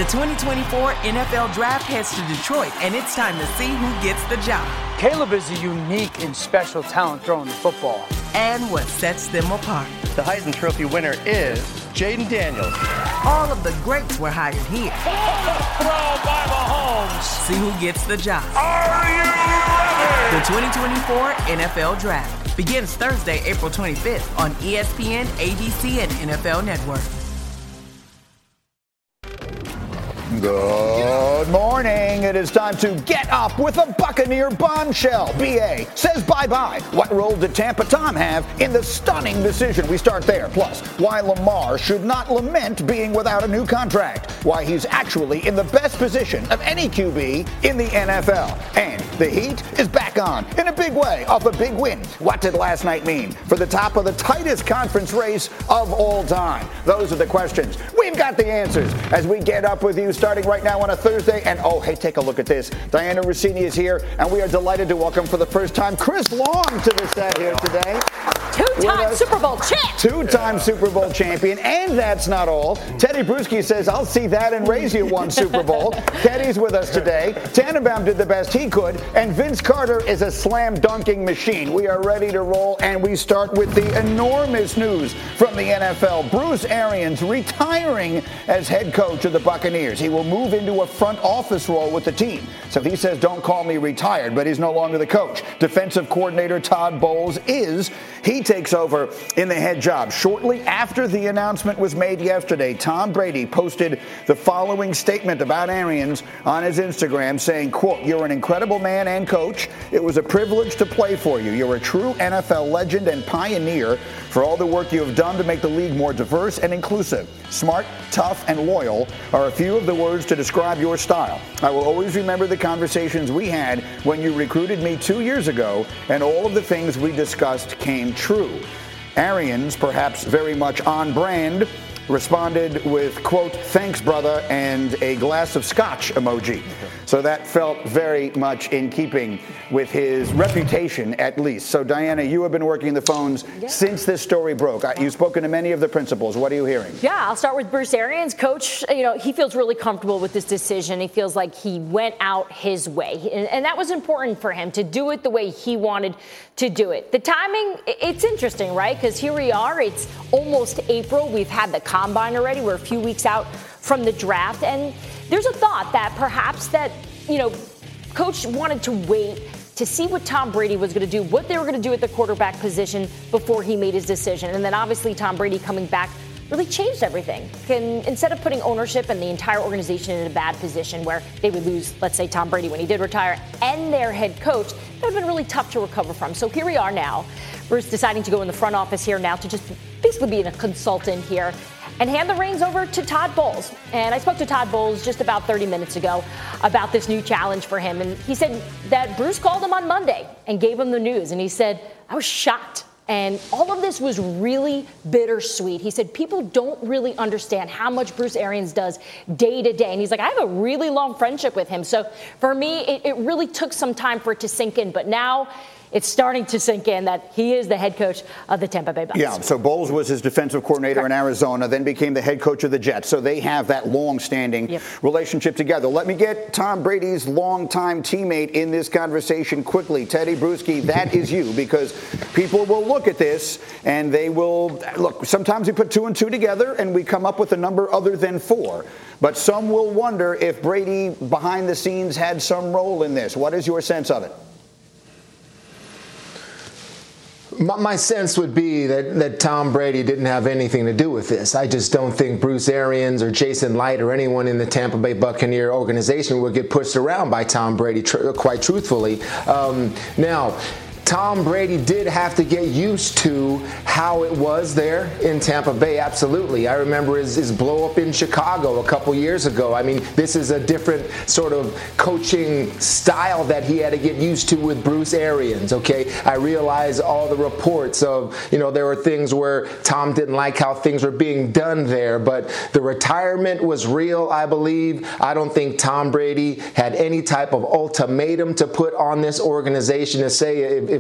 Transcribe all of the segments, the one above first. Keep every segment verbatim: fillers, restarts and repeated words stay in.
The twenty twenty-four N F L Draft heads to Detroit, and it's time to see who gets the job. Caleb is a unique and special talent throwing the football. And what sets them apart. The Heisman Trophy winner is Jaden Daniels. All of the greats were hired here. Throw by Mahomes. See who gets the job. Are you ready? The twenty twenty-four N F L Draft begins Thursday, April twenty-fifth on E S P N, A B C, and N F L Network. Good morning. It is time to get up with a Buccaneer bombshell. B A says bye-bye. What role did Tampa Tom have in the stunning decision? We start there. Plus, why Lamar should not lament being without a new contract. Why he's actually in the best position of any Q B in the N F L. And the Heat is back on in a big way off a big win. What did last night mean for the top of the tightest conference race of all time? Those are the questions. We've got the answers as we get up with you starting right now on a Thursday. And oh, hey, take a look at this. Diana Rossini is here, and we are delighted to welcome for the first time Chris Long to the set here today. Two-time Super Bowl champ. Two-time yeah. Super Bowl champion. And that's not all. Teddy Bruschi says, I'll see that and raise you one Super Bowl. Teddy's with us today. Tannenbaum did the best he could. And Vince Carter is a slam-dunking machine. We are ready to roll, and we start with the enormous news from the N F L. Bruce Arians retiring as head coach of the Buccaneers. He will move into a front office role with the team. So he says, don't call me retired, but he's no longer the coach. Defensive coordinator Todd Bowles is. He takes over in the head job. Shortly after the announcement was made yesterday, Tom Brady posted the following statement about Arians on his Instagram saying, quote, you're an incredible man and coach. It was a privilege to play for you. You're a true N F L legend and pioneer for all the work you have done to make the league more diverse and inclusive. Smart, tough, and loyal are a few of the words to describe your style. I will always remember the conversations we had when you recruited me two years ago, and all of the things we discussed came true. Arians, perhaps very much on brand, responded with, quote, thanks, brother, and a glass of scotch emoji. So that felt very much in keeping with his reputation, at least. So, Diana, you have been working the phones yeah. since this story broke. You've spoken to many of the principals. What are you hearing? Yeah, I'll start with Bruce Arians. Coach, you know, he feels really comfortable with this decision. He feels like he went out his way. And, and that was important for him, to do it the way he wanted to do it. The timing, it's interesting, right? Because here we are. It's almost April. We've had the combine already. We're a few weeks out from the draft. And there's a thought that perhaps that, you know, Coach wanted to wait to see what Tom Brady was going to do, what they were going to do at the quarterback position before he made his decision. And then obviously Tom Brady coming back really changed everything. Can, instead of putting ownership and the entire organization in a bad position where they would lose, let's say, Tom Brady when he did retire, and their head coach, that would have been really tough to recover from. So here we are now. Bruce deciding to go in the front office here now to just basically be a consultant here and hand the reins over to Todd Bowles. And I spoke to Todd Bowles just about thirty minutes ago about this new challenge for him. And he said that Bruce called him on Monday and gave him the news. And he said, I was shocked. And all of this was really bittersweet. He said people don't really understand how much Bruce Arians does day to day. And he's like, I have a really long friendship with him. So for me, it, it really took some time for it to sink in. But now it's starting to sink in that he is the head coach of the Tampa Bay Bucs. Yeah, so Bowles was his defensive coordinator Correct. in Arizona, then became the head coach of the Jets. So they have that long-standing yep. relationship together. Let me get Tom Brady's longtime teammate in this conversation quickly. Teddy Bruschi, that is you, because people will look at this and they will, look, sometimes we put two and two together and we come up with a number other than four. But some will wonder if Brady, behind the scenes, had some role in this. What is your sense of it? My sense would be that, that Tom Brady didn't have anything to do with this. I just don't think Bruce Arians or Jason Light or anyone in the Tampa Bay Buccaneer organization would get pushed around by Tom Brady, tr- quite truthfully. Um, now, Tom Brady did have to get used to how it was there in Tampa Bay, absolutely. I remember his, his blow up in Chicago a couple years ago. I mean, this is a different sort of coaching style that he had to get used to with Bruce Arians, okay? I realize all the reports of, you know, there were things where Tom didn't like how things were being done there, but the retirement was real, I believe. I don't think Tom Brady had any type of ultimatum to put on this organization to say if, if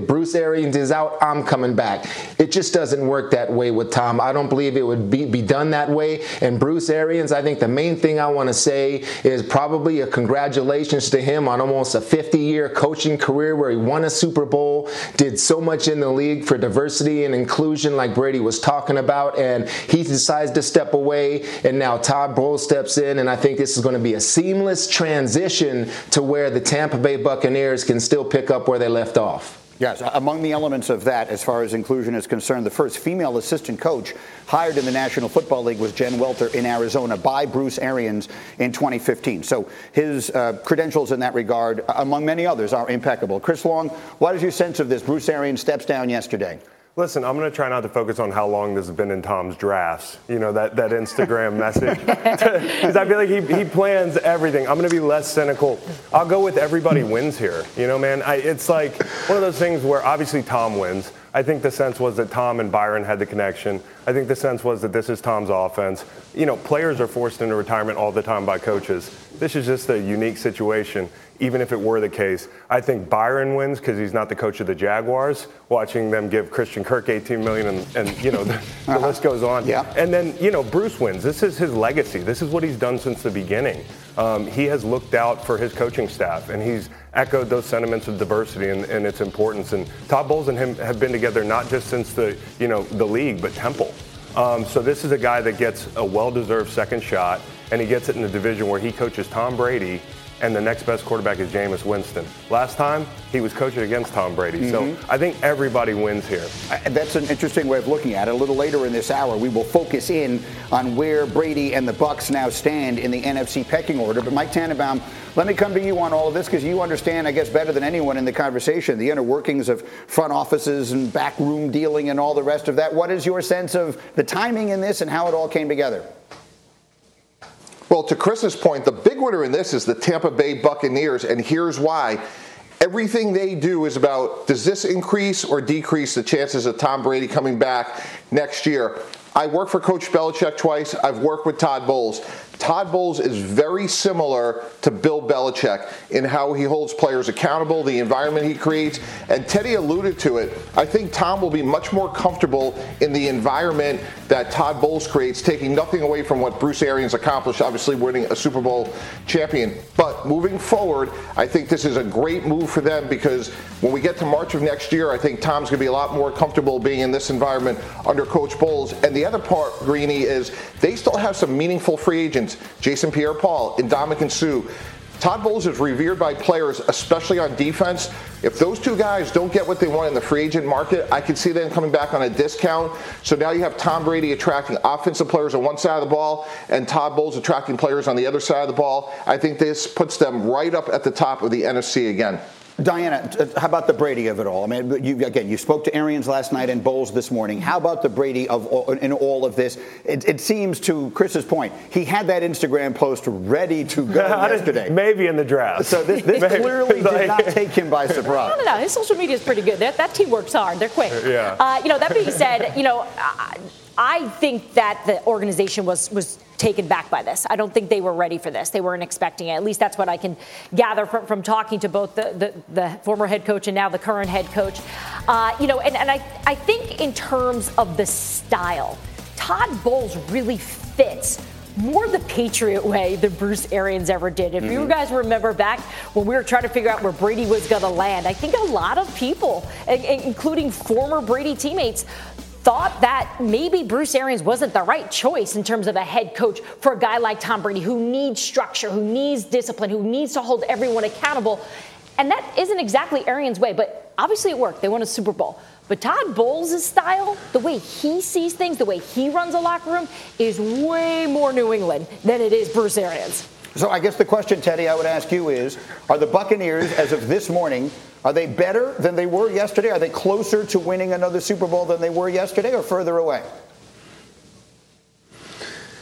if Bruce Arians is out, I'm coming back. It just doesn't work that way with Tom. I don't believe it would be, be done that way. And Bruce Arians, I think the main thing I want to say is probably a congratulations to him on almost a fifty-year coaching career where he won a Super Bowl, did so much in the league for diversity and inclusion like Brady was talking about, and he decides to step away, and now Todd Bowles steps in, and I think this is going to be a seamless transition to where the Tampa Bay Buccaneers can still pick up where they left off. Yes, among the elements of that, as far as inclusion is concerned, the first female assistant coach hired in the National Football League was Jen Welter in Arizona by Bruce Arians in twenty fifteen. So his uh, credentials in that regard, among many others, are impeccable. Chris Long, what is your sense of this? Bruce Arians steps down yesterday. Listen, I'm going to try not to focus on how long this has been in Tom's drafts, you know, that, that Instagram message. Because I feel like he, he plans everything. I'm going to be less cynical. I'll go with everybody wins here. You know, man, I, it's like one of those things where obviously Tom wins. I think the sense was that Tom and Byron had the connection. I think the sense was that this is Tom's offense. You know, players are forced into retirement all the time by coaches. This is just a unique situation, even if it were the case. I think Byron wins because he's not the coach of the Jaguars, watching them give Christian Kirk eighteen million dollars and, and you know, the, the uh-huh. list goes on. Yeah. And then, you know, Bruce wins. This is his legacy. This is what he's done since the beginning. Um, he has looked out for his coaching staff, and he's echoed those sentiments of diversity and, and its importance. And Todd Bowles and him have been together not just since the, you know, the league, but Temple. Um, so this is a guy that gets a well-deserved second shot, and he gets it in a division where he coaches Tom Brady, and the next best quarterback is Jameis Winston. Last time, he was coaching against Tom Brady. Mm-hmm. So I think everybody wins here. That's an interesting way of looking at it. A little later in this hour, we will focus in on where Brady and the Bucs now stand in the N F C pecking order. But Mike Tannenbaum, let me come to you on all of this because you understand, I guess, better than anyone in the conversation, the inner workings of front offices and backroom dealing and all the rest of that. What is your sense of the timing in this and how it all came together? Well, to Chris's point, the big winner in this is the Tampa Bay Buccaneers, and here's why. Everything they do is about, does this increase or decrease the chances of Tom Brady coming back next year? I worked for Coach Belichick twice. I've worked with Todd Bowles. Todd Bowles is very similar to Bill Belichick in how he holds players accountable, the environment he creates, and Teddy alluded to it. I think Tom will be much more comfortable in the environment that Todd Bowles creates, taking nothing away from what Bruce Arians accomplished, obviously winning a Super Bowl champion. But moving forward, I think this is a great move for them because when we get to March of next year, I think Tom's going to be a lot more comfortable being in this environment under Coach Bowles. And the other part, Greeny, is they still have some meaningful free agents. Jason Pierre-Paul, Ndamukong Suh. Todd Bowles is revered by players, especially on defense. If those two guys don't get what they want in the free agent market, I could see them coming back on a discount. So now you have Tom Brady attracting offensive players on one side of the ball and Todd Bowles attracting players on the other side of the ball. I think this puts them right up at the top of the N F C again. Diana, how about the Brady of it all? I mean, you, again, you spoke to Arians last night and Bowles this morning. How about the Brady of all, in all of this? It, it seems, to Chris's point, he had that Instagram post ready to go yesterday. Maybe in the draft. So this, this clearly did not take him by surprise. No, no, no. His social media is pretty good. That, that team works hard. They're quick. Yeah. Uh, you know, that being said, you know, I, I think that the organization was was taken back by this. I don't think they were ready for this. They weren't expecting it. At least that's what I can gather from, from talking to both the, the, the former head coach and now the current head coach. Uh, you know, and, and I, I think in terms of the style, Todd Bowles really fits more the Patriot way than Bruce Arians ever did. If mm-hmm. you guys remember back when we were trying to figure out where Brady was going to land, I think a lot of people, including former Brady teammates, thought that maybe Bruce Arians wasn't the right choice in terms of a head coach for a guy like Tom Brady who needs structure, who needs discipline, who needs to hold everyone accountable. And that isn't exactly Arians' way, but obviously it worked. They won a Super Bowl. But Todd Bowles' style, the way he sees things, the way he runs a locker room, is way more New England than it is Bruce Arians. So I guess the question, Teddy, I would ask you is, are the Buccaneers, as of this morning, are they better than they were yesterday? Are they closer to winning another Super Bowl than they were yesterday or further away?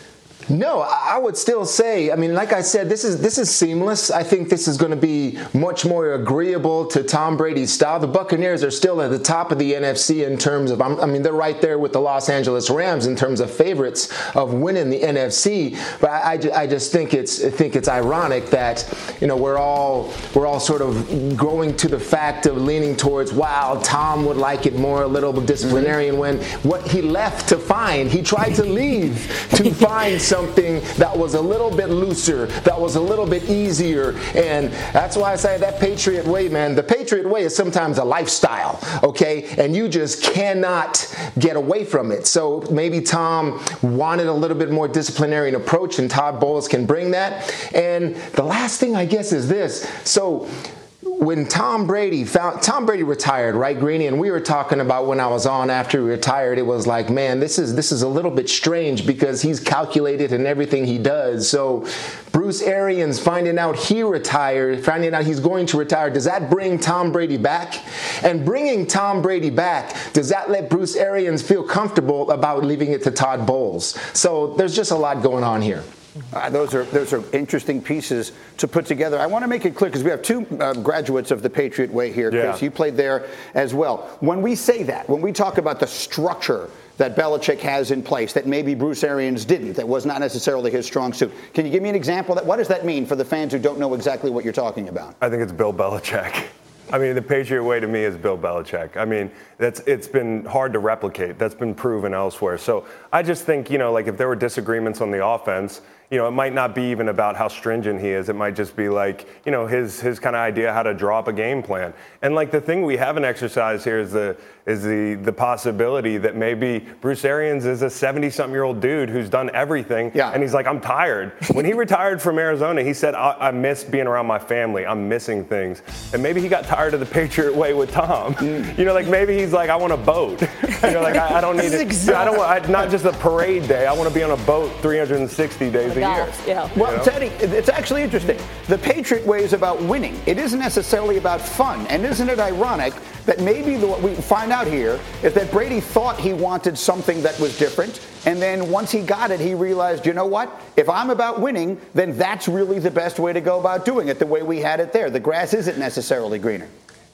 No, I would still say, I mean, like I said, this is this is seamless. I think this is going to be much more agreeable to Tom Brady's style. The Buccaneers are still at the top of the N F C in terms of, I mean, they're right there with the Los Angeles Rams in terms of favorites of winning the N F C. But I, I, I just think it's I think it's ironic that, you know, we're all we're all sort of going to the fact of leaning towards, wow, Tom would like it more, a little disciplinarian, when what he left to find, he tried to leave to find something that was a little bit looser, that was a little bit easier. And that's why I say that Patriot way, man, the Patriot way is sometimes a lifestyle, okay? And you just cannot get away from it. So maybe Tom wanted a little bit more disciplinarian approach, and Todd Bowles can bring that. And the last thing, I guess, is this. So when Tom Brady found Tom Brady retired, right, Greeny? And we were talking about when I was on after he retired, it was like, man, this is this is a little bit strange because he's calculated in everything he does. So Bruce Arians finding out he retired, finding out he's going to retire, does that bring Tom Brady back? And bringing Tom Brady back, does that let Bruce Arians feel comfortable about leaving it to Todd Bowles? So there's just a lot going on here. Uh, those are those are interesting pieces to put together. I want to make it clear because we have two uh, graduates of the Patriot Way here, Chris. Yeah. You played there as well. When we say that, when we talk about the structure that Belichick has in place that maybe Bruce Arians didn't, that was not necessarily his strong suit, can you give me an example? That what does that mean for the fans who don't know exactly what you're talking about? I think it's Bill Belichick. I mean, the Patriot way to me is Bill Belichick. I mean, that's it's been hard to replicate. That's been proven elsewhere. So I just think, you know, like if there were disagreements on the offense, you know, it might not be even about how stringent he is. It might just be like, you know, his his kind of idea how to draw up a game plan. And like the thing we haven't exercised here is the is the the possibility that maybe Bruce Arians is a seventy-something-year-old dude who's done everything. Yeah. And he's like, I'm tired. When he retired from Arizona, he said, I, I miss being around my family. I'm missing things. And maybe he got tired of the Patriot way with Tom. Mm. You know, like maybe he's like, I want a boat. You know, like I, I don't need it. Exactly. I don't want I, not just a parade day. I want to be on a boat three hundred sixty days a year. Yeah. Well, you know? Teddy, it's actually interesting. The Patriot way is about winning. It isn't necessarily about fun. And isn't it ironic that maybe the, what we find out here is that Brady thought he wanted something that was different, and then once he got it, he realized, you know what? If I'm about winning, then that's really the best way to go about doing it, the way we had it there. The grass isn't necessarily greener.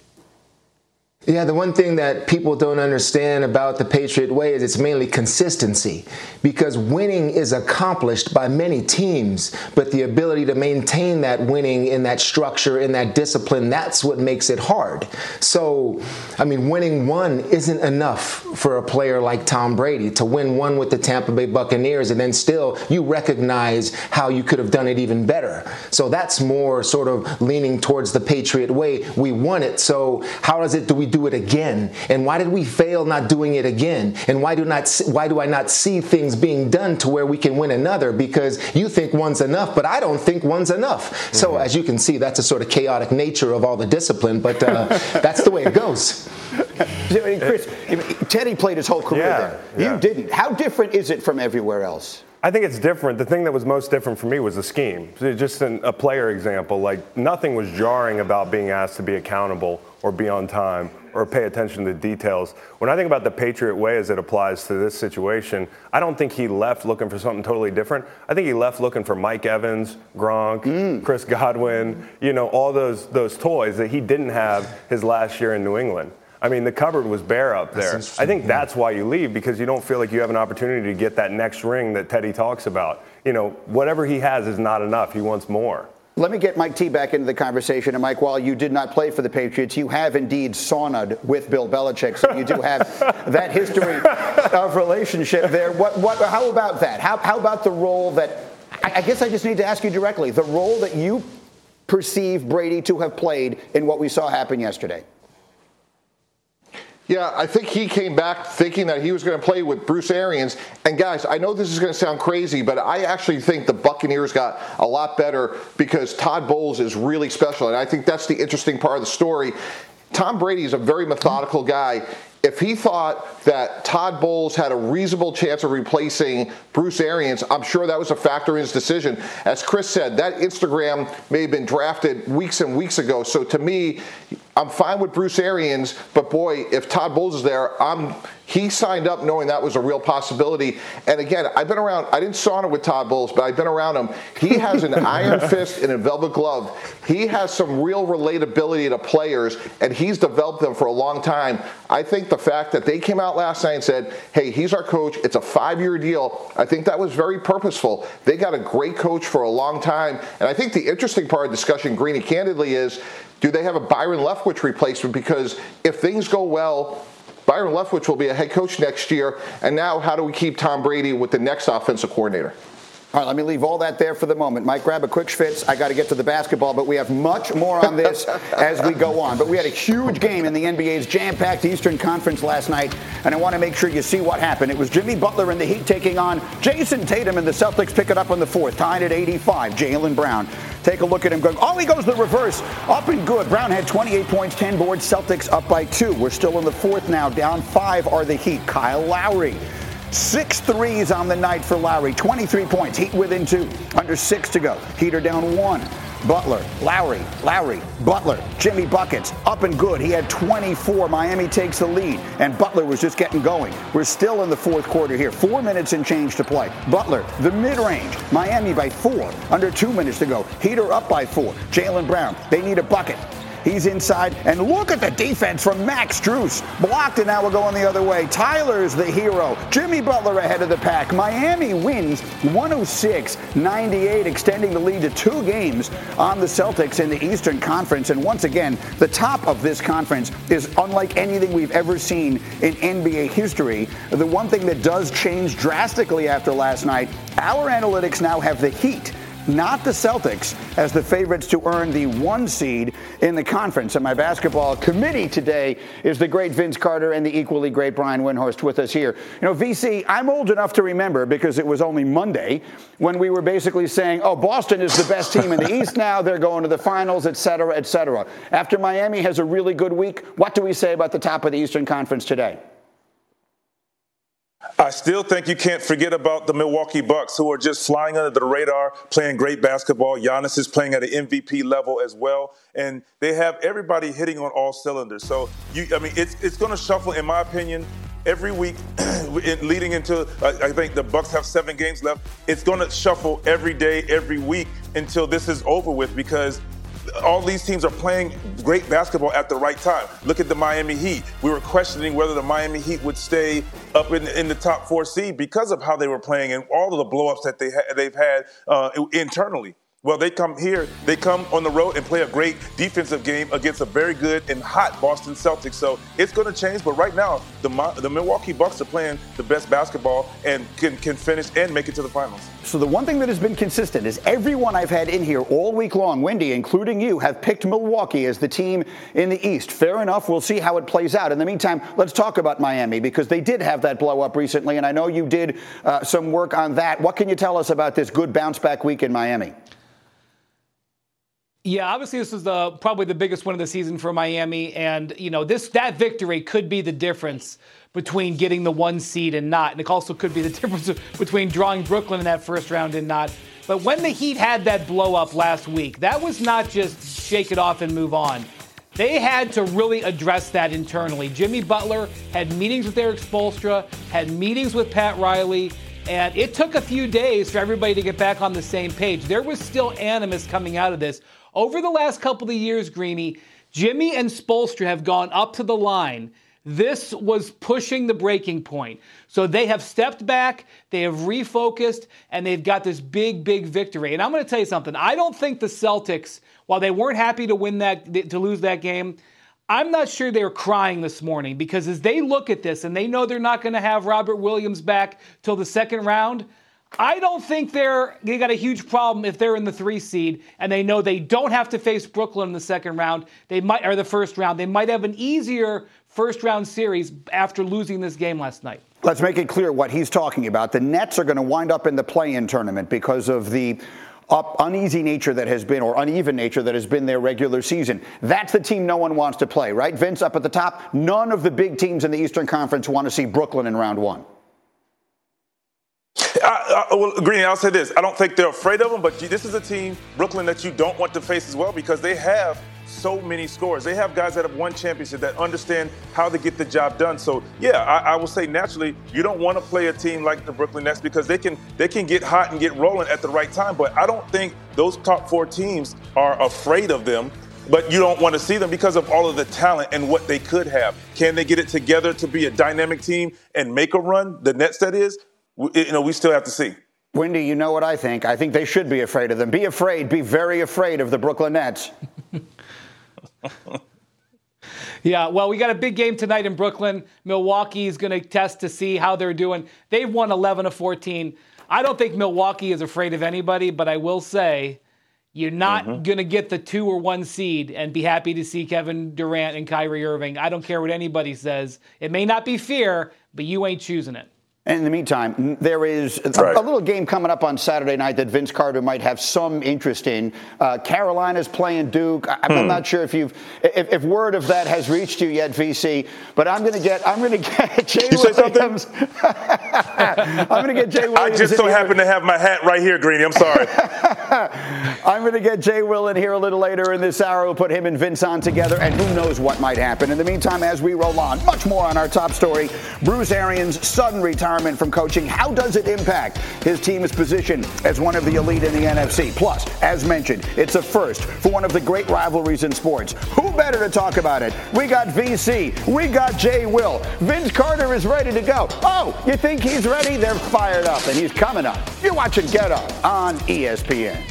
Yeah, the one thing that people don't understand about the Patriot way is it's mainly consistency, because winning is accomplished by many teams, but the ability to maintain that winning in that structure, in that discipline, that's what makes it hard. So, I mean, winning one isn't enough for a player like Tom Brady to win one with the Tampa Bay Buccaneers, and then still you recognize how you could have done it even better. So that's more sort of leaning towards the Patriot way. We won it, so how does it do we do it again? And why did we fail not doing it again? And why do not why do I not see things being done to where we can win another? Because you think one's enough, but I don't think one's enough. Mm-hmm. So as you can see, that's a sort of chaotic nature of all the discipline, but uh, that's the way it goes. Chris, Teddy played his whole career yeah, there. Yeah. You didn't. How different is it from everywhere else? I think it's different. The thing that was most different for me was the scheme. Just an, a player example, like nothing was jarring about being asked to be accountable or be on time or pay attention to details. When I think about the Patriot way as it applies to this situation, I don't think he left looking for something totally different. I think he left looking for Mike Evans, Gronk, mm. Chris Godwin, you know, all those those toys that he didn't have his last year in New England. I mean, the cupboard was bare up there. I think that's why you leave, because you don't feel like you have an opportunity to get that next ring that Teddy talks about. You know, whatever he has is not enough. He wants more. Let me get Mike T back into the conversation. And Mike, while you did not play for the Patriots, you have indeed sauna'd with Bill Belichick, so you do have that history of relationship there. What, what, how about that? How, how about the role that, I, I guess I just need to ask you directly, the role that you perceive Brady to have played in what we saw happen yesterday? Yeah, I think he came back thinking that he was going to play with Bruce Arians. And guys, I know this is going to sound crazy, but I actually think the Buccaneers got a lot better because Todd Bowles is really special. And I think that's the interesting part of the story. Tom Brady is a very methodical guy. if he thought that Todd Bowles had a reasonable chance of replacing Bruce Arians, I'm sure that was a factor in his decision. As Chris said, that Instagram may have been drafted weeks and weeks ago. So to me, I'm fine with Bruce Arians, but boy, if Todd Bowles is there, I'm he signed up knowing that was a real possibility. And again, I've been around, I didn't sauna with Todd Bowles, but I've been around him. He has an iron fist and a velvet glove. He has some real relatability to players, and he's developed them for a long time. I think the fact that they came out last night and said, hey, he's our coach, it's a five-year deal, I think that was very purposeful. They got a great coach for a long time. And I think the interesting part of the discussion, Greeny, candidly, is do they have a Byron Leftwich replacement? Because if things go well, Byron Leftwich will be a head coach next year. And now how do we keep Tom Brady with the next offensive coordinator? All right, let me leave all that there for the moment. Mike, grab a quick schwitz. I got to get to the basketball, but we have much more on this as we go on. But we had a huge game in the N B A's jam-packed Eastern Conference last night, and I want to make sure you see what happened. It was Jimmy Butler and the Heat taking on Jason Tatum, and the Celtics pick it up on the fourth, tied at eighty-five. Jaylen Brown. Take a look at him going, oh, he goes the reverse. Up and good. Brown had twenty-eight points, ten boards. Celtics up by two. We're still in the fourth now. Down five are the Heat. Kyle Lowry. Six threes on the night for Lowry. twenty-three points. Heat within two. Under six to go. Heat are down one. Butler, Lowry, Lowry, Butler, Jimmy buckets, up and good. He had twenty-four. Miami takes the lead, and Butler was just getting going. We're still in the fourth quarter here. Four minutes and change to play. Butler, the mid-range. Miami by four. Under two minutes to go. Heat are up by four. Jaylen Brown, they need a bucket. He's inside, and look at the defense from Max Strus. Blocked, and now we're going the other way. Tyler's the hero. Jimmy Butler ahead of the pack. Miami wins one oh six ninety-eight, extending the lead to two games on the Celtics in the Eastern Conference. And once again, the top of this conference is unlike anything we've ever seen in N B A history. The one thing that does change drastically after last night, our analytics now have the Heat, not the Celtics, as the favorites to earn the one seed in the conference. And my basketball committee today is the great Vince Carter and the equally great Brian Windhorst with us here. You know, V C, I'm old enough to remember, because it was only Monday, when we were basically saying, oh, Boston is the best team in the East now, they're going to the finals, et cetera, et cetera. After Miami has a really good week, what do we say about the top of the Eastern Conference today? I still think you can't forget about the Milwaukee Bucks, who are just flying under the radar, playing great basketball. Giannis is playing at an M V P level as well, and they have everybody hitting on all cylinders. So, you, I mean, it's it's going to shuffle, in my opinion, every week leading into, I think the Bucks have seven games left. It's going to shuffle every day, every week until this is over with, because all these teams are playing great basketball at the right time. Look at the Miami Heat. We were questioning whether the Miami Heat would stay up in, in the top four seed because of how they were playing and all of the blow-ups that they ha- they've had uh, internally. Well, they come here, they come on the road and play a great defensive game against a very good and hot Boston Celtics. So it's going to change. But right now, the the Milwaukee Bucks are playing the best basketball and can, can finish and make it to the finals. So the one thing that has been consistent is everyone I've had in here all week long, Wendy, including you, have picked Milwaukee as the team in the East. Fair enough. We'll see how it plays out. In the meantime, let's talk about Miami, because they did have that blow up recently, and I know you did uh, some work on that. What can you tell us about this good bounce back week in Miami? Yeah, obviously this is the probably the biggest win of the season for Miami, and you know this that victory could be the difference between getting the one seed and not, and it also could be the difference between drawing Brooklyn in that first round and not. But when the Heat had that blow up last week, that was not just shake it off and move on. They had to really address that internally. Jimmy Butler had meetings with Eric Spoelstra, had meetings with Pat Riley. And it took a few days for everybody to get back on the same page. There was still animus coming out of this. Over the last couple of years, Greeny, Jimmy and Spoelstra have gone up to the line. This was pushing the breaking point. So they have stepped back, they have refocused, and they've got this big, big victory. And I'm going to tell you something. I don't think the Celtics, while they weren't happy to win that, to lose that game, I'm not sure they're crying this morning, because as they look at this and they know they're not going to have Robert Williams back till the second round, I don't think they're they got a huge problem if they're in the three seed and they know they don't have to face Brooklyn in the second round. They might or the first round. They might have an easier first round series after losing this game last night. Let's make it clear what he's talking about. The Nets are going to wind up in the play-in tournament because of the up, uneasy nature that has been, or uneven nature that has been their regular season. That's the team no one wants to play, right? Vince, up at the top, none of the big teams in the Eastern Conference want to see Brooklyn in round one. I, I, well, Greeny, I'll say this. I don't think they're afraid of them, but this is a team, Brooklyn, that you don't want to face as well because they have so many scores. They have guys that have won championship that understand how to get the job done. So, yeah, I, I will say naturally you don't want to play a team like the Brooklyn Nets because they can they can get hot and get rolling at the right time. But I don't think those top four teams are afraid of them. But you don't want to see them because of all of the talent and what they could have. Can they get it together to be a dynamic team and make a run? The Nets, that is. You know, we still have to see. Wendy, you know what I think. I think they should be afraid of them. Be afraid. Be very afraid of the Brooklyn Nets. Yeah, well, we got a big game tonight in Brooklyn. Milwaukee is going to test to see how they're doing. They've won eleven of fourteen. I don't think Milwaukee is afraid of anybody, but I will say you're not mm-hmm. going to get the two or one seed and be happy to see Kevin Durant and Kyrie Irving. I don't care what anybody says. It may not be fear, but you ain't choosing it. And in the meantime, there is a, right. a little game coming up on Saturday night that Vince Carter might have some interest in. Uh, Carolina's playing Duke. I, I'm hmm. not sure if you've if, if word of that has reached you yet, V C. But I'm going to get I'm going to get Jay you Williams. I'm going to get Jay Williams. I just so happen to have my hat right here, Greeny. I'm sorry. I'm going to get Jay Will in here a little later in this hour. We'll put him and Vince on together, and who knows what might happen. In the meantime, as we roll on, much more on our top story. Bruce Arians' sudden retirement from coaching. How does it impact his team's position as one of the elite in the N F C? Plus, as mentioned, it's a first for one of the great rivalries in sports. Who better to talk about it? We got V C. We got Jay Will. Vince Carter is ready to go. Oh, you think he's ready? They're fired up, and he's coming up. You're watching Get Up on E S P N.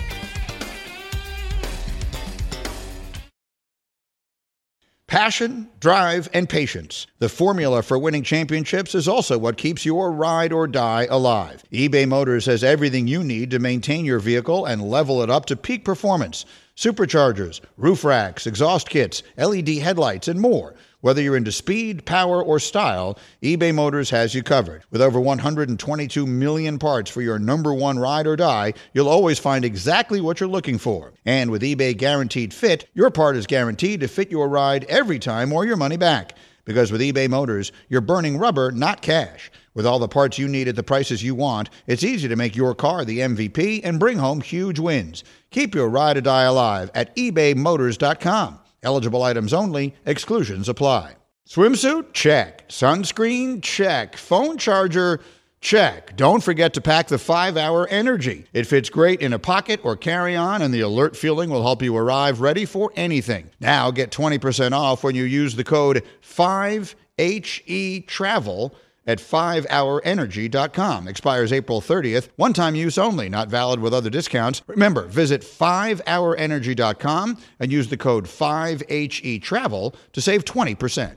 Passion, drive, and patience. The formula for winning championships is also what keeps your ride or die alive. eBay Motors has everything you need to maintain your vehicle and level it up to peak performance. Superchargers, roof racks, exhaust kits, L E D headlights, and more. Whether you're into speed, power, or style, eBay Motors has you covered. With over one hundred twenty-two million parts for your number one ride or die, you'll always find exactly what you're looking for. And with eBay Guaranteed Fit, your part is guaranteed to fit your ride every time or your money back. Because with eBay Motors, you're burning rubber, not cash. With all the parts you need at the prices you want, it's easy to make your car the M V P and bring home huge wins. Keep your ride or die alive at ebay motors dot com. Eligible items only. Exclusions apply. Swimsuit? Check. Sunscreen? Check. Phone charger? Check. Don't forget to pack the five hour Energy. It fits great in a pocket or carry-on, and the alert feeling will help you arrive ready for anything. Now get twenty percent off when you use the code five H E travel at five hour energy dot com. Expires April thirtieth. One-time use only. Not valid with other discounts. Remember, visit five hour energy dot com and use the code five H E travel to save twenty percent.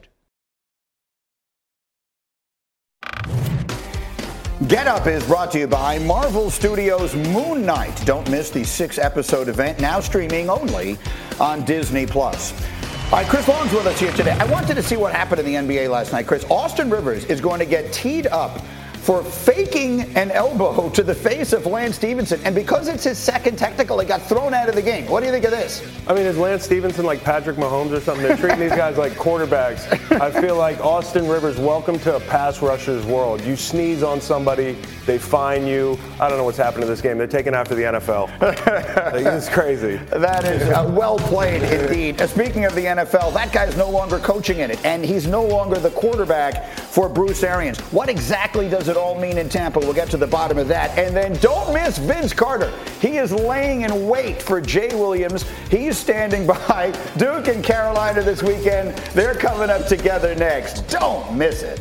Get Up is brought to you by Marvel Studios' Moon Knight. Don't miss the six-episode event, now streaming only on Disney Plus. All right, Chris Long's with us here today. I wanted to see what happened in the N B A last night. Chris, Austin Rivers is going to get teed up for faking an elbow to the face of Lance Stevenson. And because it's his second technical, he got thrown out of the game. What do you think of this? I mean, is Lance Stevenson like Patrick Mahomes or something? They're treating these guys like quarterbacks. I feel like Austin Rivers, welcome to a pass rusher's world. You sneeze on somebody, they fine you. I don't know what's happened in this game. They're taking after the N F L. It's crazy. That is uh, well played indeed. Uh, speaking of the N F L, that guy's no longer coaching in it, and he's no longer the quarterback for Bruce Arians. What exactly does it all mean in Tampa? We'll get to the bottom of that. And then don't miss Vince Carter. He is laying in wait for Jay Williams. He's standing by Duke and Carolina this weekend. They're coming up together next. Don't miss it.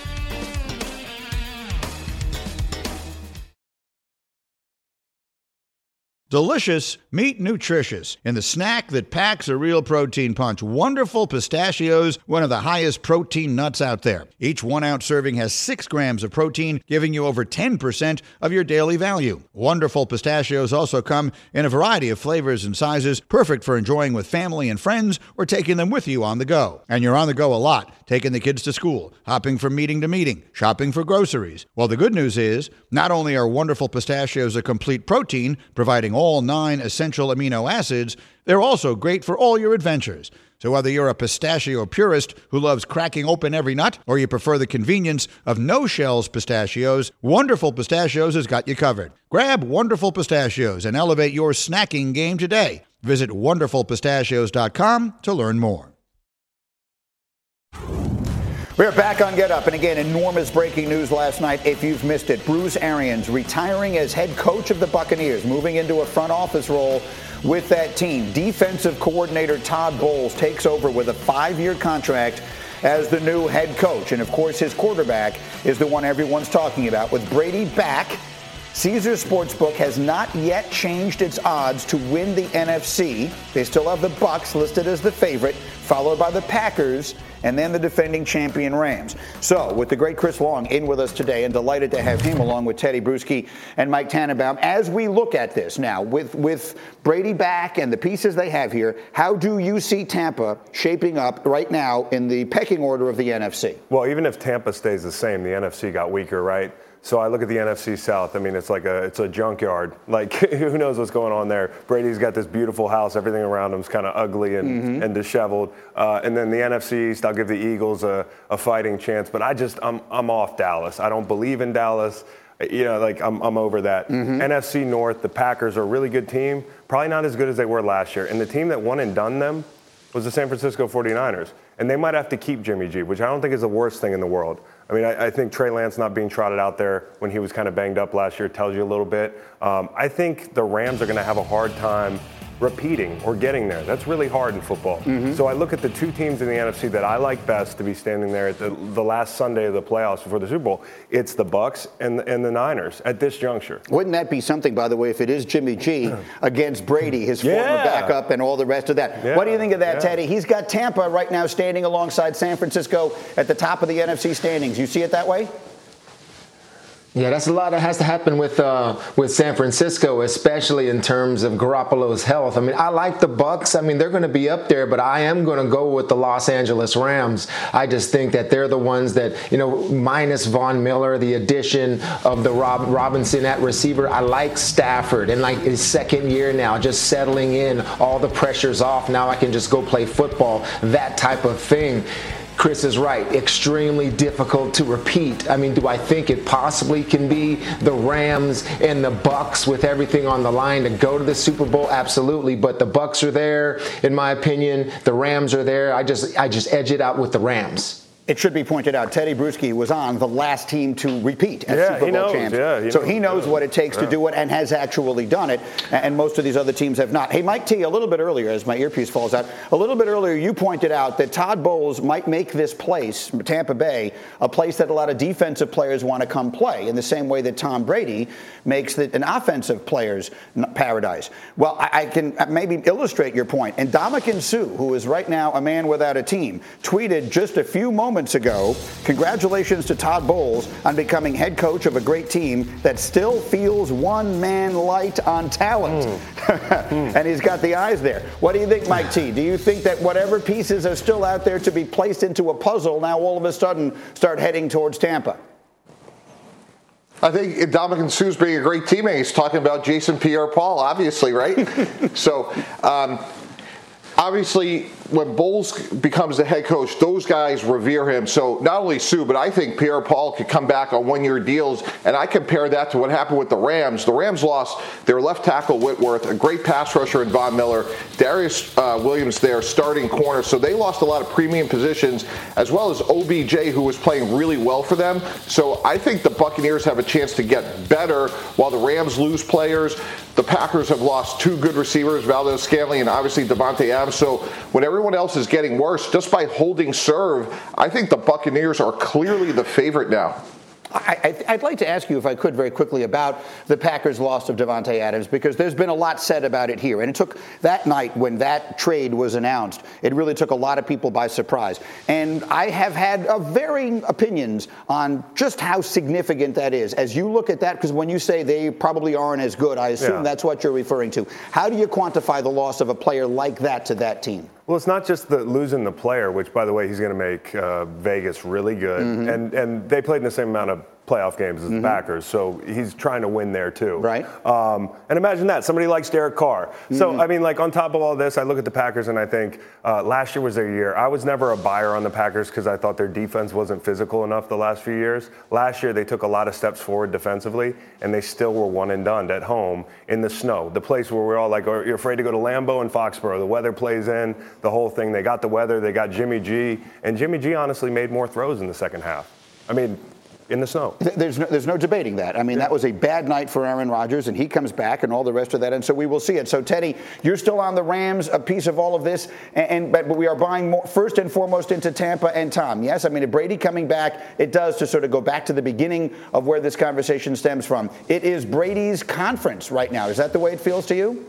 Delicious, meet nutritious in the snack that packs a real protein punch. Wonderful Pistachios, one of the highest protein nuts out there. Each one-ounce serving has six grams of protein, giving you over ten percent of your daily value. Wonderful Pistachios also come in a variety of flavors and sizes, perfect for enjoying with family and friends or taking them with you on the go. And you're on the go a lot. taking the kids to school, hopping from meeting to meeting, shopping for groceries. Well, the good news is, not only are Wonderful Pistachios a complete protein, providing all nine essential amino acids, they're also great for all your adventures. So whether you're a pistachio purist who loves cracking open every nut, or you prefer the convenience of no-shells pistachios, Wonderful Pistachios has got you covered. Grab Wonderful Pistachios and elevate your snacking game today. Visit wonderful pistachios dot com to learn more. We're back on Get Up, and again, enormous breaking news last night. If you've missed it, Bruce Arians retiring as head coach of the Buccaneers, moving into a front office role with that team. Defensive coordinator Todd Bowles takes over with a five-year contract as the new head coach. And, of course, his quarterback is the one everyone's talking about. With Brady back, Caesars Sportsbook has not yet changed its odds to win the N F C. They still have the Bucs listed as the favorite, followed by the Packers, and then the defending champion Rams. So, with the great Chris Long in with us today, and delighted to have him along with Teddy Bruschi and Mike Tannenbaum, as we look at this now, with, with Brady back and the pieces they have here, how do you see Tampa shaping up right now in the pecking order of the N F C? Well, even if Tampa stays the same, the N F C got weaker, right? So I look at the N F C South. I mean, it's like a it's a junkyard. Like, who knows what's going on there? Brady's got this beautiful house. Everything around him is kind of ugly and, mm-hmm. and disheveled. Uh, and then the N F C East, I'll give the Eagles a, a fighting chance. But I just I'm I'm off Dallas. I don't believe in Dallas. You know, like I'm I'm over that. Mm-hmm. N F C North, the Packers are a really good team. Probably not as good as they were last year. And the team that won and done them was the San Francisco forty-niners. And they might have to keep Jimmy G, which I don't think is the worst thing in the world. I mean, I, I think Trey Lance not being trotted out there when he was kind of banged up last year tells you a little bit. Um, I think the Rams are going to have a hard time repeating or getting there. That's really hard in football. Mm-hmm. So I look at the two teams in the N F C that I like best to be standing there at the, the last Sunday of the playoffs before the Super Bowl. It's the Bucs and, and the Niners at this juncture. Wouldn't that be something, by the way, if it is Jimmy G against Brady, his yeah. former backup, and all the rest of that? Yeah. What do you think of that, yeah. Teddy? He's got Tampa right now standing alongside San Francisco at the top of the N F C standings. You see it that way? Yeah, that's a lot that has to happen with uh, with San Francisco, especially in terms of Garoppolo's health. I mean, I like the Bucs. I mean, they're going to be up there, but I am going to go with the Los Angeles Rams. I just think that they're the ones that, you know, minus Von Miller, the addition of the Rob Robinson at receiver. I like Stafford, and like his second year now, just settling in, all the pressure's off. Now I can just go play football, that type of thing. Chris is right. Extremely difficult to repeat. I mean, do I think it possibly can be the Rams and the Bucs with everything on the line to go to the Super Bowl? Absolutely. But the Bucs are there, in my opinion. The Rams are there. I just, I just edge it out with the Rams. It should be pointed out, Teddy Bruschi was on the last team to repeat as yeah, Super Bowl he knows, champs. Yeah, he so knows, he knows yeah. what it takes yeah. to do it and has actually done it, and most of these other teams have not. Hey, Mike T, a little bit earlier, as my earpiece falls out, a little bit earlier you pointed out that Todd Bowles might make this place, Tampa Bay, a place that a lot of defensive players want to come play, in the same way that Tom Brady makes it an offensive player's paradise. Well, I, I can maybe illustrate your point. And Ndamukong Suh, who is right now a man without a team, tweeted just a few moments ago, congratulations to Todd Bowles on becoming head coach of a great team that still feels one man light on talent. Mm. And he's got the eyes there. What do you think, Mike T? Do you think that whatever pieces are still out there to be placed into a puzzle now all of a sudden start heading towards Tampa? I think Ndamukong Suh's being a great teammate. He's talking about Jason Pierre-Paul, obviously, right? so, um, obviously, when Bowles becomes the head coach, those guys revere him. So not only Suh, but I think Pierre-Paul could come back on one-year deals. And I compare that to what happened with the Rams. The Rams lost their left tackle Whitworth, a great pass rusher in Von Miller, Darius uh, Williams there, starting corner. So they lost a lot of premium positions, as well as O B J, who was playing really well for them. So I think the Buccaneers have a chance to get better while the Rams lose players. The Packers have lost two good receivers, Valdez-Scantling and obviously Devontae Adams. So when everyone else is getting worse, just by holding serve, I think the Buccaneers are clearly the favorite now. I, I'd like to ask you, if I could, very quickly about the Packers' loss of Devontae Adams, because there's been a lot said about it here. And it took that night when that trade was announced, it really took a lot of people by surprise. And I have had uh, varying opinions on just how significant that is. As you look at that, because when you say they probably aren't as good, I assume yeah. that's what you're referring to. How do you quantify the loss of a player like that to that team? Well, it's not just the losing the player, which, by the way, he's going to make uh, Vegas really good. Mm-hmm. And and they played in the same amount of playoff games as mm-hmm. the Packers, so he's trying to win there too. Right. Um, and imagine that. Somebody likes Derek Carr. Mm-hmm. So, I mean, like, on top of all this, I look at the Packers and I think uh, last year was their year. I was never a buyer on the Packers because I thought their defense wasn't physical enough the last few years. Last year, they took a lot of steps forward defensively, and they still were one and done at home in the snow. The place where we're all like, oh, you're afraid to go to Lambeau and Foxborough. The weather plays in, the whole thing. They got the weather. They got Jimmy G. And Jimmy G honestly made more throws in the second half. I mean, in the snow. There's no, there's no debating that. I mean, yeah. that was a bad night for Aaron Rodgers, and he comes back and all the rest of that, and so we will see it. So, Teddy, you're still on the Rams, a piece of all of this, and, and but, but we are buying more, first and foremost into Tampa and Tom. Yes, I mean, if Brady coming back, it does to sort of go back to the beginning of where this conversation stems from. It is Brady's conference right now. Is that the way it feels to you?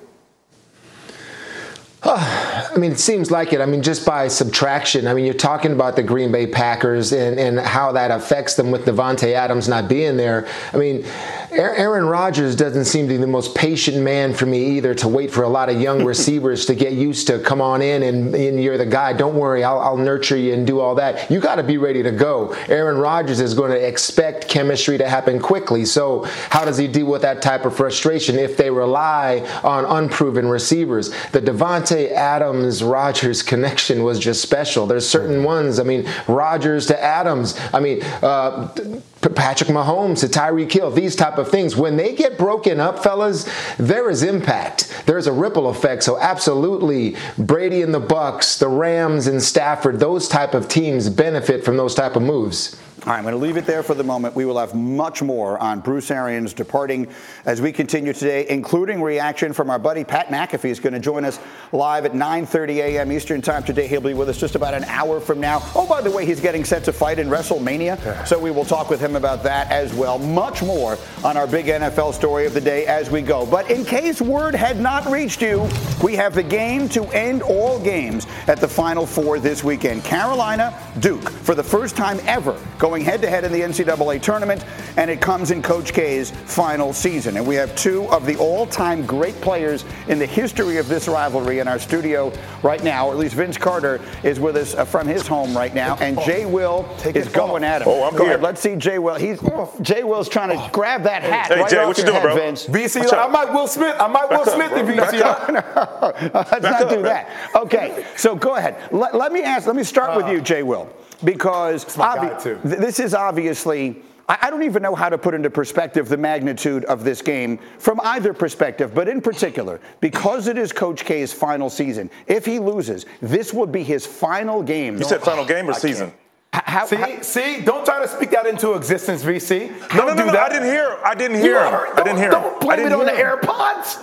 I mean, it seems like it. I mean, just by subtraction. I mean, you're talking about the Green Bay Packers and, and how that affects them with Davante Adams not being there. I mean, Aaron Rodgers doesn't seem to be the most patient man for me either, to wait for a lot of young receivers to get used to come on in and, and you're the guy. Don't worry, I'll, I'll nurture you and do all that. You got to be ready to go. Aaron Rodgers is going to expect chemistry to happen quickly. So how does he deal with that type of frustration if they rely on unproven receivers? The Davante Adams-Rodgers connection was just special. There's certain ones. I mean, Rodgers to Adams. I mean, uh, Patrick Mahomes to Tyreek Hill. These type of things. When they get broken up, fellas, there is impact. There's a ripple effect. So absolutely, Brady and the Bucs, the Rams and Stafford, those type of teams benefit from those type of moves. All right, I'm going to leave it there for the moment. We will have much more on Bruce Arians departing as we continue today, including reaction from our buddy Pat McAfee. Is going to join us live at nine thirty a.m. Eastern Time today. He'll be with us just about an hour from now. Oh, by the way, he's getting set to fight in WrestleMania, so we will talk with him about that as well. Much more on our big N F L story of the day as we go. But in case word had not reached you, we have the game to end all games at the Final Four this weekend. Carolina, Duke, for the first time ever, going head-to-head in the N C double A tournament, and it comes in Coach K's final season. And we have two of the all-time great players in the history of this rivalry in our studio right now, or at least Vince Carter is with us from his home right now, and Jay Will Take is going at him. Oh, I'm Go here. ahead, let's see Jay Will. He's Jay Will's trying to oh. grab that hat hey, right Jay, off what you your doing, head, bro? Vince. V C, I might Will Smith. I might Will Smith the V C. No, no, let's Back not up, do man. that. Okay, so go ahead. Let, let me ask. Let me start uh, with you, Jay Will, because obvi- th- this is obviously. I, I don't even know how to put into perspective the magnitude of this game from either perspective, but in particular, because it is Coach K's final season. If he loses, this would be his final game. You said final game or I season? How, see, how, see, don't try to speak that into existence, V C. No, don't no, no, do no, that. I didn't hear. I didn't hear. Are, I didn't hear. Don't blame it on the him. AirPods.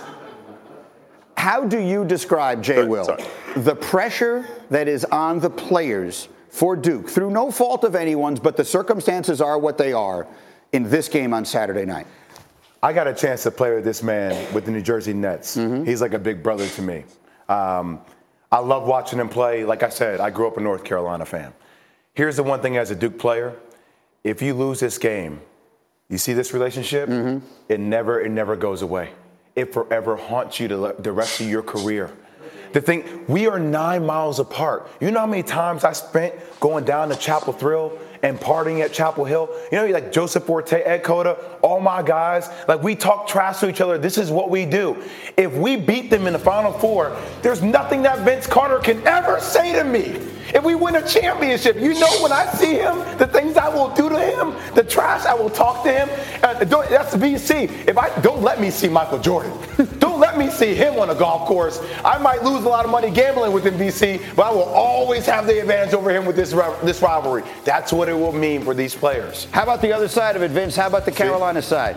How do you describe, Jay sorry, Will, sorry. the pressure that is on the players for Duke, through no fault of anyone's, but the circumstances are what they are, in this game on Saturday night? I got a chance to play with this man with the New Jersey Nets. Mm-hmm. He's like a big brother to me. Um, I love watching him play. Like I said, I grew up a North Carolina fan. Here's the one thing as a Duke player. If you lose this game, you see this relationship, mm-hmm. it never it never goes away. It forever haunts you the, the rest of your career. The thing, we are nine miles apart. You know how many times I spent going down to Chapel Thrill and partying at Chapel Hill? You know, like Joseph Forte, Ed Cota, all my guys, like we talk trash to each other. This is what we do. If we beat them in the Final Four, there's nothing that Vince Carter can ever say to me. If we win a championship, you know when I see him, the things I will do to him, the trash I will talk to him. Uh, that's V C. If I don't let me see Michael Jordan, don't let me see him on a golf course. I might lose a lot of money gambling with him, V C, but I will always have the advantage over him with this this rivalry. That's what it will mean for these players. How about the other side of it, Vince? How about the Carolina side?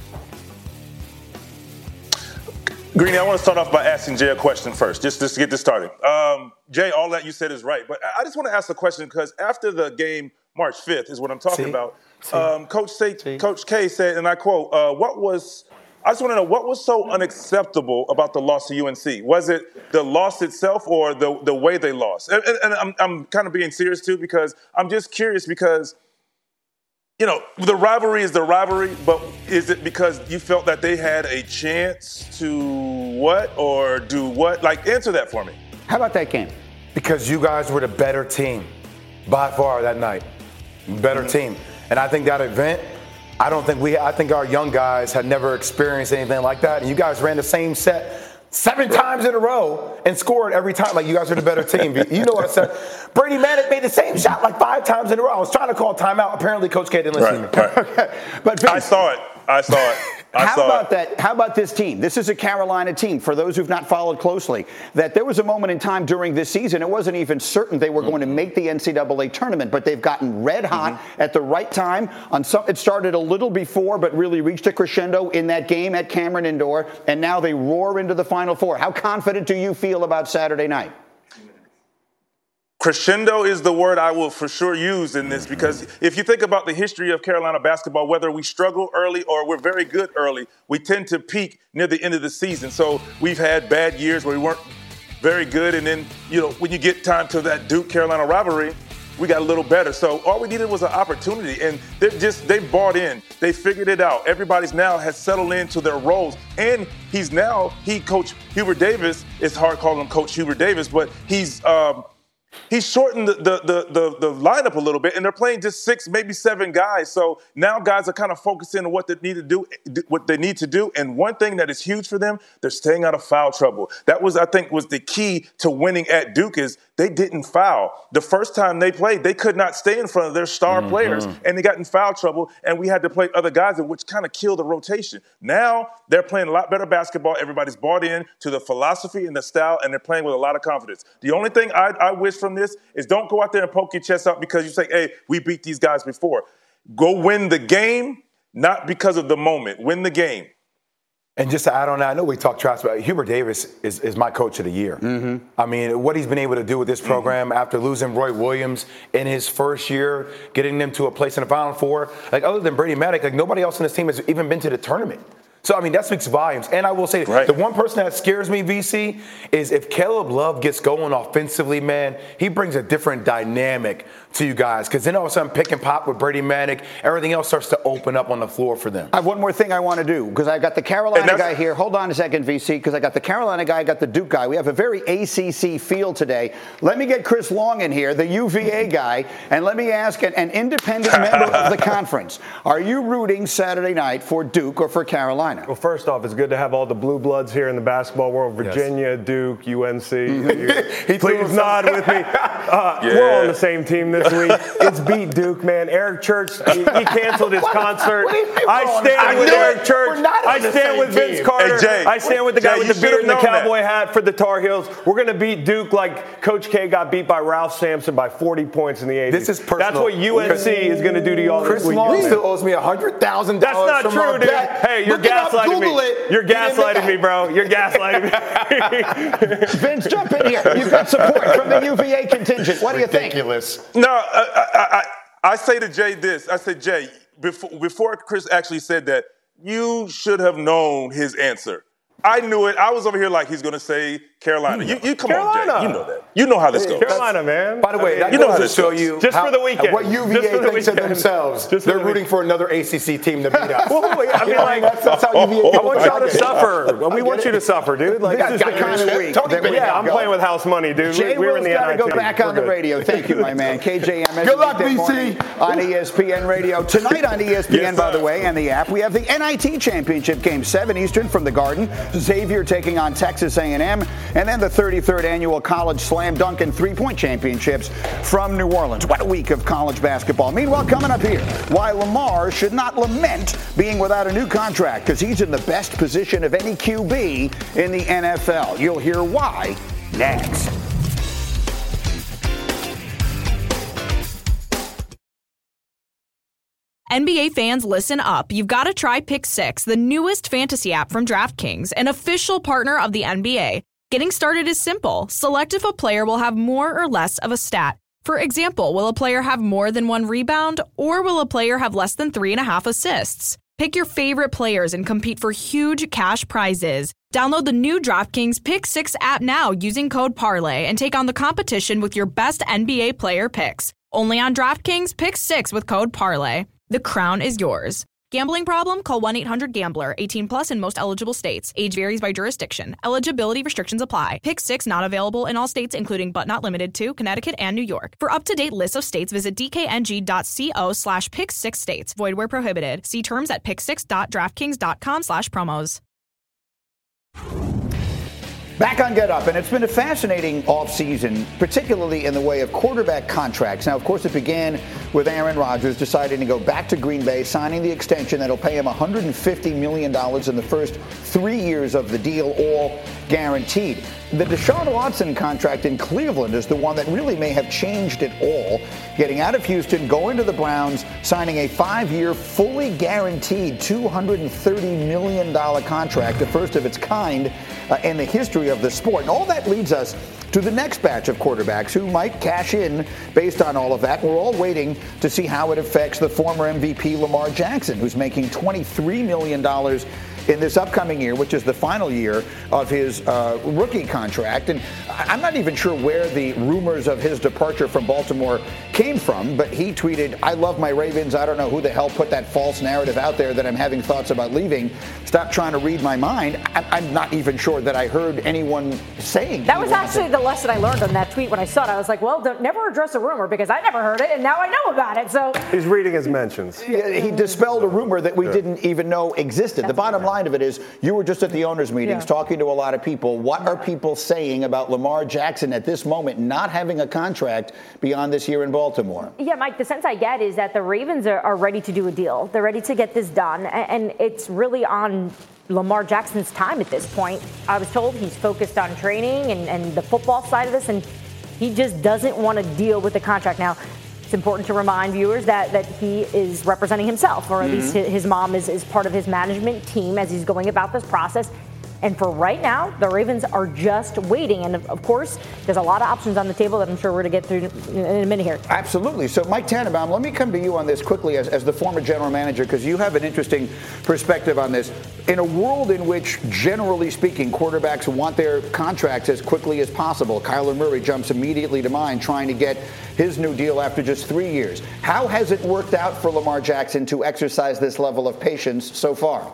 Greeny, I want to start off by asking Jay a question first, just, just to get this started. Um, Jay, all that you said is right, but I just want to ask a question because after the game, March fifth is what I'm talking See? about. See? Um, Coach say, Coach K said, and I quote, uh, "What was? I just want to know what was so unacceptable about the loss to U N C? Was it the loss itself or the the way they lost?" And, and, and I'm I'm kind of being serious too because I'm just curious because. You know, the rivalry is the rivalry, but is it because you felt that they had a chance to what or do what? Like, answer that for me. How about that game? Because you guys were the better team by far that night. Better mm-hmm. team. And I think that event, I don't think we, I think our young guys had never experienced anything like that. And you guys ran the same set seven times in a row and scored every time. Like, you guys are the better team. You know what I said? Brady Manick made the same shot like five times in a row. I was trying to call timeout. Apparently, Coach K didn't listen right, to me. Right. Okay. But Vince, I saw it. I saw it. I how saw about it. that? How about this team? This is a Carolina team, for those who've not followed closely, that there was a moment in time during this season, it wasn't even certain they were mm-hmm. going to make the N C double A tournament, but they've gotten red hot mm-hmm. at the right time. On some, it started a little before, but really reached a crescendo in that game at Cameron Indoor, and now they roar into the Final Four. How confident do you feel about Saturday night? Crescendo is the word I will for sure use in this, because if you think about the history of Carolina basketball, whether we struggle early or we're very good early, we tend to peak near the end of the season. So we've had bad years where we weren't very good, and then, you know, when you get time to that Duke-Carolina rivalry, we got a little better. So all we needed was an opportunity, and they're just, they've bought in. They figured it out. Everybody's now has settled into their roles. And he's now, he, Coach Hubert Davis, it's hard calling him Coach Hubert Davis, but he's, um, He's shortened the, the, the, the, the lineup a little bit, and they're playing just six, maybe seven guys. So now guys are kind of focusing on what they need to do, what they need to do. And one thing that is huge for them, they're staying out of foul trouble. That was, I think, was the key to winning at Duke, is they didn't foul. The first time they played, they could not stay in front of their star mm-hmm. players, and they got in foul trouble, and we had to play other guys, which kind of killed the rotation. Now they're playing a lot better basketball. Everybody's bought in to the philosophy and the style, and they're playing with a lot of confidence. The only thing I, I wish from this is don't go out there and poke your chest out because you say, hey, we beat these guys before. Go win the game, not because of the moment. Win the game. And just to add on that, I know we talked trash about Hubert Davis is, is my coach of the year. Mm-hmm. I mean, what he's been able to do with this program mm-hmm. after losing Roy Williams in his first year, getting them to a place in the Final Four. Like, other than Brady Manick, like, nobody else in this team has even been to the tournament. So, I mean, that speaks volumes. And I will say, right. the one person that scares me, V C, is if Caleb Love gets going offensively, man, he brings a different dynamic to you guys. Because then all of a sudden, pick and pop with Brady Manick, everything else starts to open up on the floor for them. I have one more thing I want to do, because I got the Carolina guy here. Hold on a second, V C, because I got the Carolina guy, I got the Duke guy. We have a very A C C feel today. Let me get Chris Long in here, the U V A guy, and let me ask an, an independent member of the conference. Are you rooting Saturday night for Duke or for Carolina? Well, first off, it's good to have all the blue bloods here in the basketball world. Virginia, yes. Duke, U N C. You, please nod with me. Uh, yeah. We're on the same team this week. It's beat Duke, man. Eric Church, he, he canceled his concert. I stand with Eric Church. I stand with Vince Carter. Hey, Jay, I stand with the guy Jay, with the beard and the cowboy that. hat for the Tar Heels. We're going to beat Duke like Coach K got beat by Ralph Sampson by forty points in the eighties. This is personal. That's what U N C is going to do to y'all Chris this week. Long still owes me one hundred thousand dollars. That's not true, dude. Bet. Hey, you're gaslighting me. It. You're gaslighting me, bro. You're gaslighting me. Vince, jump in here. You've got support from the U V A contingent. What do you think? Ridiculous. No, I, I, I, I say to Jay this. I said, Jay, before, before Chris actually said that, you should have known his answer. I knew it. I was over here like he's going to say Carolina. You, you come Carolina. on, Jay. You know that. You know how this goes. Carolina, man. By the way, that you know goes how to show you just how, for the weekend. What U V A the thinks of themselves. Just They're rooting for another A C C team to beat us. Well, I mean, like, that's, that's how U V A. I want y'all to suffer. We want you to suffer, dude. Like, this is the kind of week. That, yeah, I'm playing with house money, dude. Jay we, we're in the got to go back on We're the good. radio. Thank you, my man. K J M S. Good luck, V C. On E S P N Radio. Tonight on E S P N, yes, by the way, and the app, we have the N I T Championship game, seven Eastern from the Garden. Xavier taking on Texas A and M. And then the thirty-third annual College Slam Dunk and Three-Point Championships from New Orleans. What a week of college basketball. Meanwhile, coming up here, why Lamar should not lament being without a new contract, because he's in the best position of any Q B in the N F L. You'll hear why next. N B A fans, listen up. You've got to try Pick Six, the newest fantasy app from DraftKings, an official partner of the N B A. Getting started is simple. Select if a player will have more or less of a stat. For example, will a player have more than one rebound, or will a player have less than three and a half assists? Pick your favorite players and compete for huge cash prizes. Download the new DraftKings Pick Six app now using code Parlay and take on the competition with your best N B A player picks. Only on DraftKings Pick Six with code Parlay. The crown is yours. Gambling problem? Call one eight hundred gambler. eighteen plus in most eligible states. Age varies by jurisdiction. Eligibility restrictions apply. Pick six not available in all states, including but not limited to Connecticut and New York. For up-to-date lists of states, visit dkng.co slash pick six states. Void where prohibited. See terms at pick six dot draftkings dot com slash promos. Back on Get Up, and it's been a fascinating offseason, particularly in the way of quarterback contracts. Now, of course, it began with Aaron Rodgers deciding to go back to Green Bay, signing the extension that'll pay him one hundred fifty million dollars in the first three years of the deal, all guaranteed. The Deshaun Watson contract in Cleveland is the one that really may have changed it all. Getting out of Houston, going to the Browns, signing a five-year, fully guaranteed two hundred thirty million dollars contract, the first of its kind uh, in the history of the sport. And all that leads us to the next batch of quarterbacks who might cash in based on all of that. We're all waiting to see how it affects the former M V P Lamar Jackson, who's making twenty-three million dollars in this upcoming year, which is the final year of his uh, rookie contract. And I'm not even sure where the rumors of his departure from Baltimore came from, but he tweeted, "I love my Ravens. I don't know who the hell put that false narrative out there that I'm having thoughts about leaving. Stop trying to read my mind." I'm not even sure that I heard anyone saying that. Was actually the lesson I learned on that tweet when I saw it. I was like, well, don't, never address a rumor because I never heard it, and now I know about it. So he's reading his mentions. He dispelled a rumor that we yeah. didn't even know existed. That's the bottom line of it is you were just at the owners' meetings yeah. talking to a lot of people. What are people saying about Lamar Jackson at this moment not having a contract beyond this year in Baltimore? Yeah, Mike, the sense I get is that the Ravens are, are ready to do a deal. They're ready to get this done, and it's really on Lamar Jackson's time at this point. I was told he's focused on training and, and the football side of this, and he just doesn't want to deal with the contract. Now, it's important to remind viewers that, that he is representing himself, or at mm-hmm. least his mom is, is part of his management team as he's going about this process. And for right now, the Ravens are just waiting. And of course, there's a lot of options on the table that I'm sure we're going to get through in a minute here. Absolutely. So, Mike Tannenbaum, let me come to you on this quickly as, as the former general manager, because you have an interesting perspective on this. In a world in which, generally speaking, quarterbacks want their contracts as quickly as possible, Kyler Murray jumps immediately to mind trying to get his new deal after just three years. How has it worked out for Lamar Jackson to exercise this level of patience so far?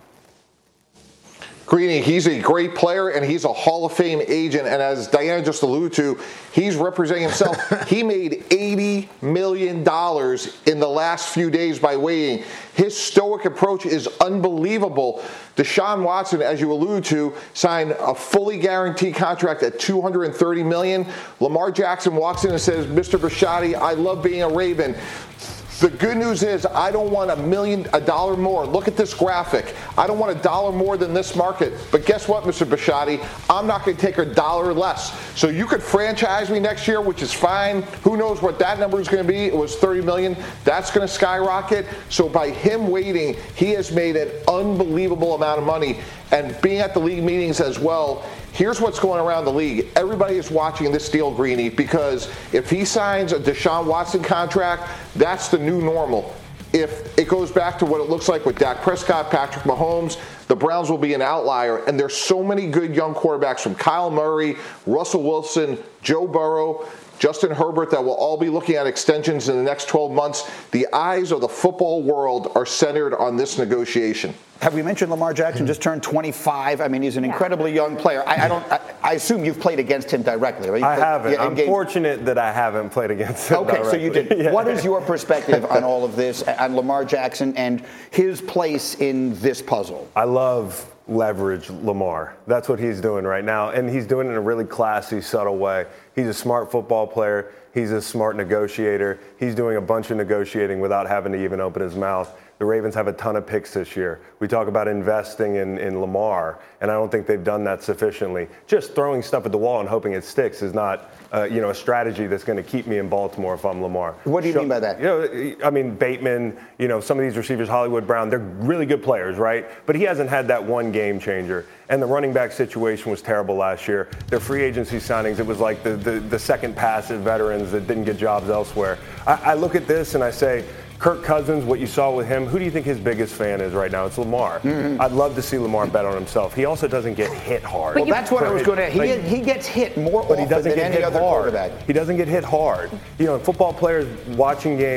Greeny, he's a great player, and he's a Hall of Fame agent. And as Diana just alluded to, he's representing himself. He made eighty million dollars in the last few days by waiting. His stoic approach is unbelievable. Deshaun Watson, as you alluded to, signed a fully guaranteed contract at two hundred thirty million dollars. Lamar Jackson walks in and says, "Mister Bisciotti, I love being a Raven. The good news is I don't want a million, a dollar more. Look at this graphic. I don't want a dollar more than this market. But guess what, Mister Bisciotti? I'm not going to take a dollar less. So you could franchise me next year, which is fine. Who knows what that number is going to be? It was thirty million dollars. That's going to skyrocket. So by him waiting, he has made an unbelievable amount of money. And being at the league meetings as well, here's what's going around the league. Everybody is watching this deal, Greeny, because if he signs a Deshaun Watson contract, that's the new normal. If it goes back to what it looks like with Dak Prescott, Patrick Mahomes, the Browns will be an outlier. And there's so many good young quarterbacks from Kyle Murray, Russell Wilson, Joe Burrow, Justin Herbert that will all be looking at extensions in the next twelve months. The eyes of the football world are centered on this negotiation. Have we mentioned Lamar Jackson just turned twenty-five? I mean, he's an incredibly young player. I, I don't. I, I assume you've played against him directly, right? I haven't. Yeah, I'm games. fortunate that I haven't played against him Okay, directly. so you did. Yeah. What is your perspective on all of this, on Lamar Jackson and his place in this puzzle? I love leverage Lamar. That's what he's doing right now, and he's doing it in a really classy, subtle way. He's a smart football player. He's a smart negotiator. He's doing a bunch of negotiating without having to even open his mouth. The Ravens have a ton of picks this year. We talk about investing in, in Lamar, and I don't think they've done that sufficiently. Just throwing stuff at the wall and hoping it sticks is not, uh, you know, a strategy that's going to keep me in Baltimore if I'm Lamar. What do you so, mean by that? You know, I mean, Bateman, you know, some of these receivers, Hollywood Brown, they're really good players, right? But he hasn't had that one game changer. And the running back situation was terrible last year. Their free agency signings, it was like the, the, the second pass at veterans that didn't get jobs elsewhere. I, I look at this and I say, Kirk Cousins, what you saw with him, who do you think his biggest fan is right now? It's Lamar. Mm-hmm. I'd love to see Lamar bet on himself. He also doesn't get hit hard. Well, that's what I was going to. He, like, he gets hit more but often he doesn't than get any hit other hard. quarterback. He doesn't get hit hard. You know, football players watching games,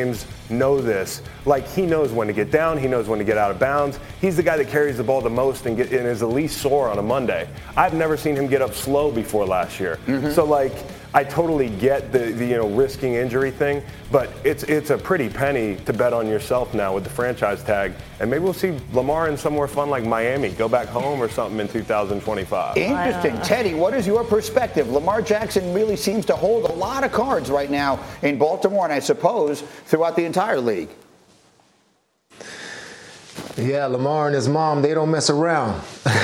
know this. Like, he knows when to get down. He knows when to get out of bounds. He's the guy that carries the ball the most and, get, and is the least sore on a Monday. I've never seen him get up slow before last year. Mm-hmm. So, like, I totally get the, the you know risking injury thing, but it's it's a pretty penny to bet on yourself now with the franchise tag, and maybe we'll see Lamar in somewhere fun like Miami, go back home or something in two thousand twenty-five. Interesting. Teddy, what is your perspective? Lamar Jackson really seems to hold a lot of cards right now in Baltimore, and I suppose throughout the entire league. Yeah, Lamar and his mom, they don't mess around.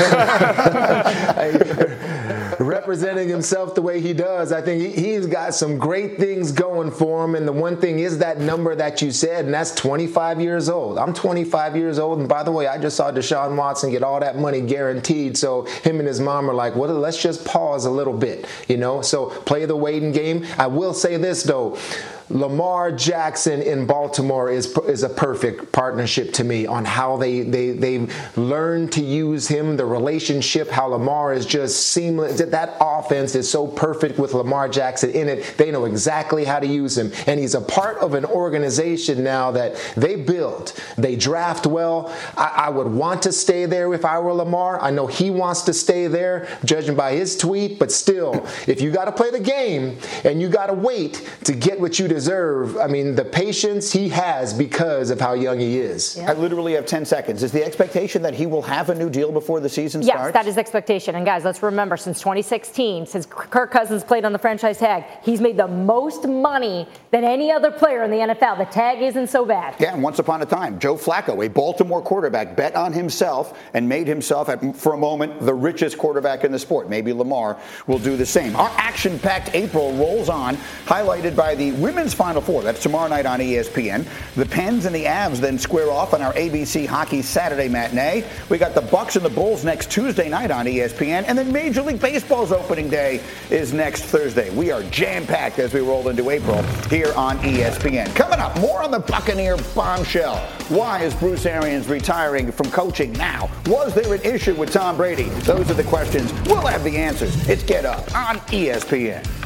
Representing himself the way he does, I think he, he's got some great things going for him. And the one thing is that number that you said, and that's twenty-five years old. I'm twenty-five years old. And by the way, I just saw Deshaun Watson get all that money guaranteed. So him and his mom are like, well, let's just pause a little bit, you know, so play the waiting game. I will say this, though. Lamar Jackson in Baltimore is is a perfect partnership to me on how they, they, they've learned to use him, the relationship, how Lamar is just seamless. That offense is so perfect with Lamar Jackson in it. They know exactly how to use him. And he's a part of an organization now that they build. They draft well. I, I would want to stay there if I were Lamar. I know he wants to stay there, judging by his tweet. But still, if you got to play the game and you got to wait to get what you deserve, I mean, the patience he has because of how young he is. Yeah. I literally have ten seconds. Is the expectation that he will have a new deal before the season yes, starts? Yes, that is expectation. And guys, let's remember, since twenty sixteen, since Kirk Cousins played on the franchise tag, he's made the most money than any other player in the N F L. The tag isn't so bad. Yeah, and once upon a time, Joe Flacco, a Baltimore quarterback, bet on himself and made himself, at, for a moment, the richest quarterback in the sport. Maybe Lamar will do the same. Our action-packed April rolls on, highlighted by the women's Final Four. That's tomorrow night on E S P N. The Pens and the Avs then square off on our A B C Hockey Saturday matinee. We got the Bucks and the Bulls next Tuesday night on E S P N. And then Major League Baseball's opening day is next Thursday. We are jam-packed as we roll into April here on E S P N. Coming up, more on the Buccaneer bombshell. Why is Bruce Arians retiring from coaching now? Was there an issue with Tom Brady? Those are the questions. We'll have the answers. It's Get Up on E S P N.